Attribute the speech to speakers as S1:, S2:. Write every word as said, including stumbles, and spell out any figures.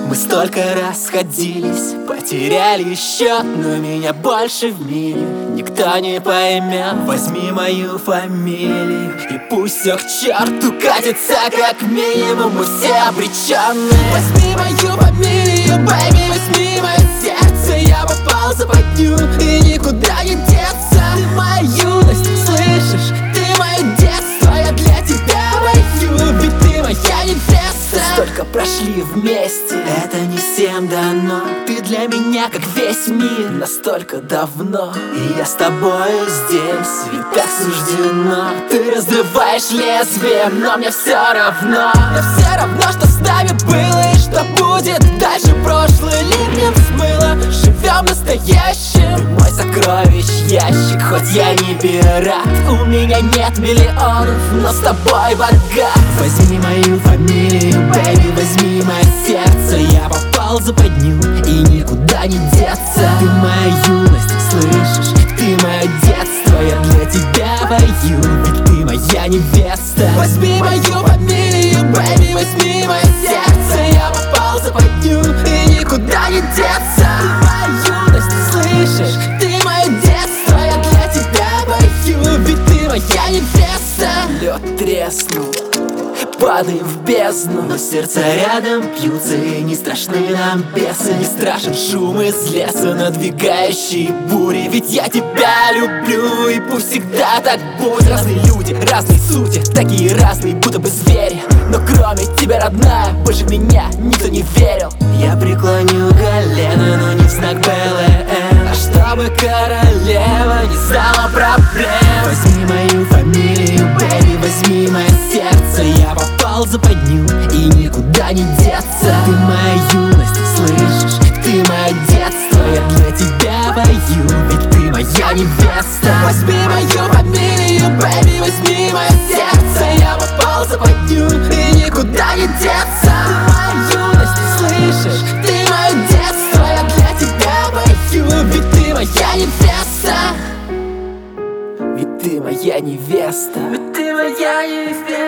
S1: Мы столько расходились, потеряли счет, но меня больше в мире никто не поймет. Возьми мою фамилию, и пусть все к черту катится, как минимум мы все обречены. Возьми мою фамилию, baby, возьми мое сердце. Я попал в западню, и никуда не деться. Ты моя юность, слышишь? Ты мое детство, я для тебя вою, ведь ты моя невеста. Столько прошли вместе, это не всем дано. Ты для меня как весь мир, настолько давно. И я с тобой здесь, ведь так суждено. Ты разрываешь лезвием, но мне все равно. Мне все равно, что с нами было и что будет дальше. Прошлое ливнем смыло, живем настоящим. Мой сокровищ ящик, хоть я не пират. У меня нет миллионов, но с тобой богат. Возьми мою фамилию, baby, возьми мое сердце. Я попал в западню, и никуда не деться. Ты моя юность, слышишь? Ты мое детство, я для тебя вою, ведь ты моя невеста. Возьми мою фамилию, baby, возьми мое сердце. Я попал в западню, и никуда не деться. Ты моя юность, слышишь? Ты мое детство, я для тебя вою, ведь ты моя невеста. Лед треснул, падаем в бездну, но сердца рядом бьются, и не страшны нам бесы. Не страшен шум из леса, надвигающие бури, ведь я тебя люблю, и пусть всегда так будет. Разные люди, разные сути, такие разные, будто бы звери. Но кроме тебя, родная, больше в меня никто не верил. Я преклоню колено, но не в знак БЛМ, а чтобы королева не знала проблем. Возьми мою фамилию, baby, возьми мое сердце. Я попал в западню, и никуда не деться. Ты моя юность, слышишь? Ты мое детство, я для тебя вою, ведь ты моя невеста. Возьми мою фамилию, baby, возьми мое сердце. Я попал в западню, и никуда не деться. Ты моя юность, слышишь? Ты мое детство, я для тебя вою, ведь ты моя невеста. Ведь ты моя невеста. Ведь ты моя невеста.